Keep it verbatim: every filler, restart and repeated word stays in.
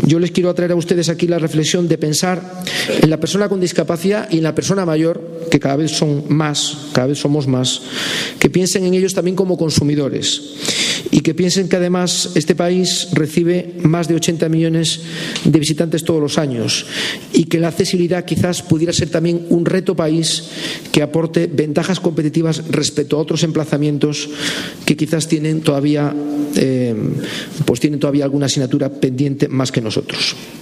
yo les quiero atraer a ustedes aquí la reflexión de pensar en la persona con discapacidad y en la persona mayor, que cada vez son más, cada vez somos más, que piensen en ellos también como consumidores y que piensen que además este país recibe más de ochenta millones de visitantes todos los años y que la accesibilidad quizás pudiera ser también un reto país que aporte ventajas competitivas respecto a otros emplazamientos que quizás tienen todavía, eh, pues tienen todavía alguna asignatura pendiente más que nosotros.